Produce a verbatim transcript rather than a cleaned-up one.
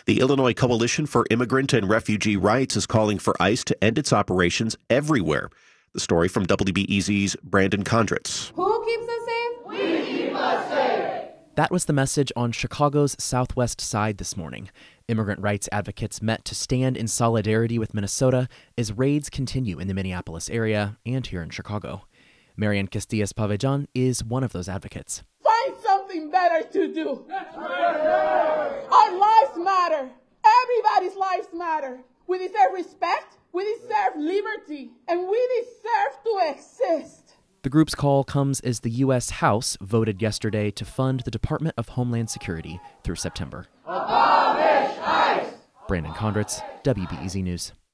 The Illinois Coalition for Immigrant and Refugee Rights is calling for ICE to end its operations everywhere. The story from W B E Z's Brandon Condritz. Who keeps us safe? We keep us safe. That was the message on Chicago's southwest side this morning. Immigrant rights advocates met to stand in solidarity with Minnesota as raids continue in the Minneapolis area and here in Chicago. Marian Castillas-Pavejan is one of those advocates. Find something better to do. Our lives matter. Everybody's lives matter. We deserve respect, we deserve liberty, and we deserve to exist. The group's call comes as the U S House voted yesterday to fund the Department of Homeland Security through September. Abolish ICE! Brandon Condritz, W B E Z News.